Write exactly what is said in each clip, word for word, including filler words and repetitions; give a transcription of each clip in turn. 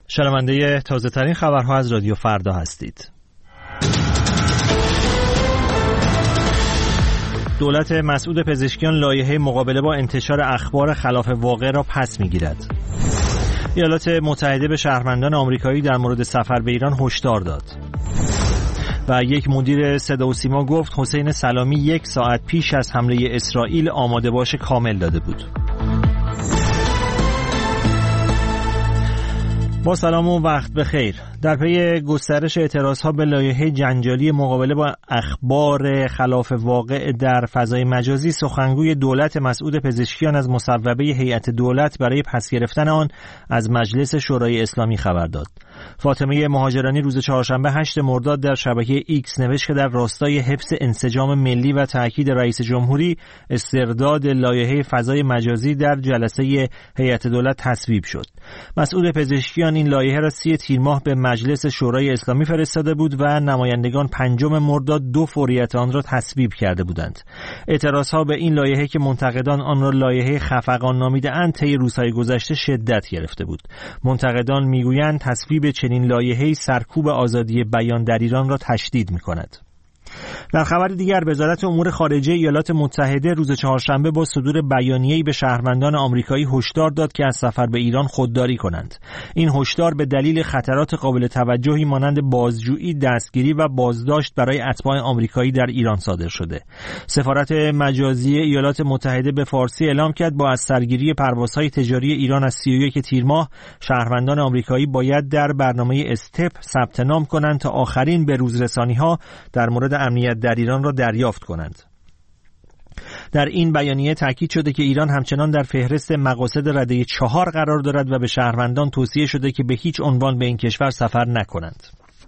شنونده تازه ترین خبرها از رادیو فردا هستید. دولت مسعود پزشکیان لایحه مقابله با انتشار اخبار خلاف واقع را پس می‌گیرد. ایالات متحده به شهروندان آمریکایی در مورد سفر به ایران هشدار داد. و یک مدیر صدا و سیما گفت حسین سلامی یک ساعت پیش از حمله اسرائیل آماده باش کامل داده بود. با سلام و وقت بخیر. در پی گسترش اعتراضها به لایحه جنجالی مقابله با اخبار خلاف واقع در فضای مجازی، سخنگوی دولت مسعود پزشکیان از مصوبه هیئت دولت برای پس گرفتن آن از مجلس شورای اسلامی خبر داد. فاطمه مهاجرانی روز چهارشنبه هشتم مرداد در شبکه ایکس نوشت که در راستای حفظ انسجام ملی و تأکید رئیس جمهوری، استرداد لایحه فضای مجازی در جلسه هیئت دولت تصویب شد. مسعود پزشکیان این لایحه را سی تیر ماه به مجلس شورای اسلامی فرستاده بود و نمایندگان پنجم مرداد دو فوریت آن را تصویب کرده بودند. اعتراضها به این لایحه که منتقدان آن را لایحه خفقان نامیده‌اند طی روزهای گذشته شدت گرفته بود. منتقدان میگویند تصویب چنین لایحه‌ای سرکوب آزادی بیان در ایران را تشدید می‌کند. در خبر دیگر، وزارت امور خارجه ایالات متحده روز چهارشنبه با صدور بیانیه‌ای به شهروندان آمریکایی هشدار داد که از سفر به ایران خودداری کنند. این هشدار به دلیل خطرات قابل توجهی مانند بازجویی، دستگیری و بازداشت برای اتباع آمریکایی در ایران صادر شده. سفارت مجازی ایالات متحده به فارسی اعلام کرد با از سرگیری پروازهای تجاری ایران از سی و یک تیر ماه، شهروندان آمریکایی باید در برنامه استپ ثبت نام کنند تا آخرین بروزرسانی‌ها در مورد امنیت در ایران را دریافت کنند. در این بیانیه تاکید شده که ایران همچنان در فهرست مقاصد رده چهار قرار دارد و به شهروندان توصیه شده که به هیچ عنوان به این کشور سفر نکنند.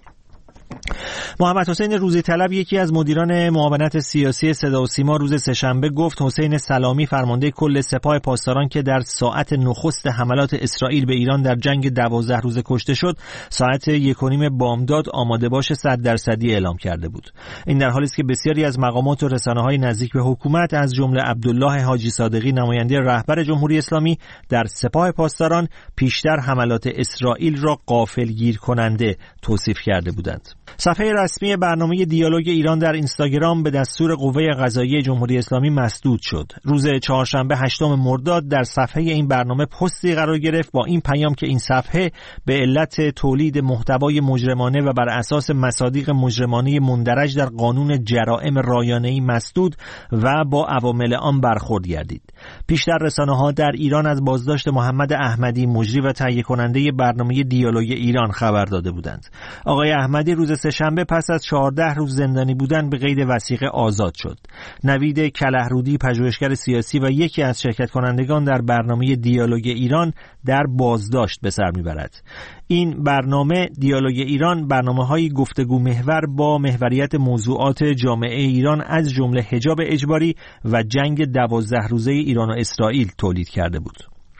محمد حسین روزی طلب، یکی از مدیران معاونت سیاسی صدا و سیما، روز سه‌شنبه گفت حسین سلامی فرمانده کل سپاه پاسداران که در ساعت نخست حملات اسرائیل به ایران در جنگ دوازده روزه کشته شد، ساعت یک و نیم بامداد آماده باش صد درصدی اعلام کرده بود. این در حالی است که بسیاری از مقامات و رسانه‌های نزدیک به حکومت از جمله عبدالله حاجی صادقی، نماینده رهبر جمهوری اسلامی در سپاه پاسداران، پیشتر حملات اسرائیل را غافلگیر کننده توصیف کرده بودند. صفحه رسمی برنامه دیالوگ ایران در اینستاگرام به دستور قوه قضاییه جمهوری اسلامی مسدود شد. روز چهارشنبه هشتم مرداد در صفحه این برنامه پستی قرار گرفت با این پیام که این صفحه به علت تولید محتوای مجرمانه و بر اساس مصادیق مجرمانه مندرج در قانون جرائم رایانه‌ای مسدود و با عوامل آن برخورد گردید. پیشتر رسانه‌ها در ایران از بازداشت محمد احمدی، مجری و تهیه کننده برنامه دیالوگ ایران خبر داده بودند. آقای احمدی روز سه‌شنبه پس از چهارده روز زندانی بودن به قید وثیقه آزاد شد. نوید کلهرودی، پژوهشگر سیاسی و یکی از شرکت کنندگان در برنامه دیالوگ ایران، در بازداشت به سر میبرد. این برنامه دیالوگ ایران برنامه‌های گفتگو محور با محوریت موضوعات جامعه ایران از جمله حجاب اجباری و جنگ دوازده روزه ایران و اسرائیل تولید کرده بود.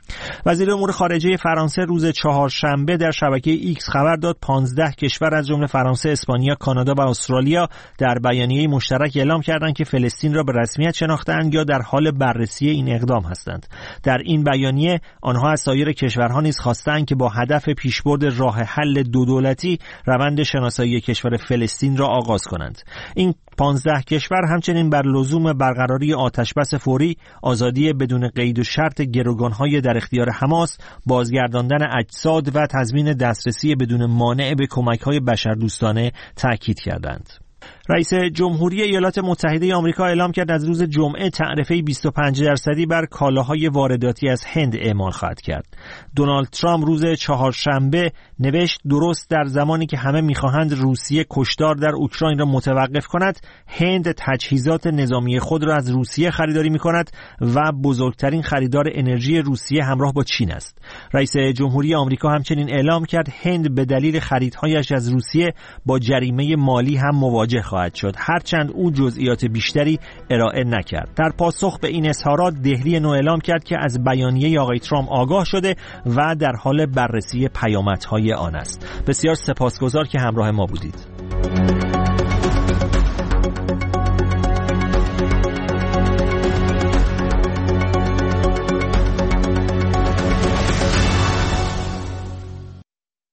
وزیر امور خارجه فرانسه روز چهارشنبه در شبکه ایکس خبر داد پانزده کشور از جمله فرانسه، اسپانیا، کانادا و استرالیا در بیانیه مشترک اعلام کردند که فلسطین را به رسمیت شناخته‌اند یا در حال بررسی این اقدام هستند. در این بیانیه آنها از سایر کشورها نیز خواستند که با هدف پیشبرد راه حل دو دولتی روند شناسایی کشور فلسطین را آغاز کنند. این پانزده کشور همچنین بر لزوم برقراری آتشبس فوری، آزادی بدون قید و شرط گروگان‌های در اختیار حماس، بازگرداندن اجساد و تضمین دسترسی بدون مانع به کمک‌های بشردوستانه تاکید کردند. رئیس جمهوری ایالات متحده آمریکا اعلام کرد از روز جمعه تعرفه بیست و پنج درصدی بر کالاهای وارداتی از هند اعمال خواهد کرد. دونالد ترامپ روز چهارشنبه نوشت درست در زمانی که همه می‌خواهند روسیه کشتار در اوکراین را متوقف کند، هند تجهیزات نظامی خود را از روسیه خریداری می‌کند و بزرگترین خریدار انرژی روسیه همراه با چین است. رئیس جمهوری آمریکا همچنین اعلام کرد هند به دلیل خریدهایش از روسیه با جریمه مالی هم مواجه خواهد شد، هرچند او جزئیات بیشتری ارائه نکرد. در پاسخ به این اظهارات دهلی نو اعلام کرد که از بیانیه آقای ترامپ آگاه شده و در حال بررسی پیامدهای آن است. بسیار سپاسگزار که همراه ما بودید.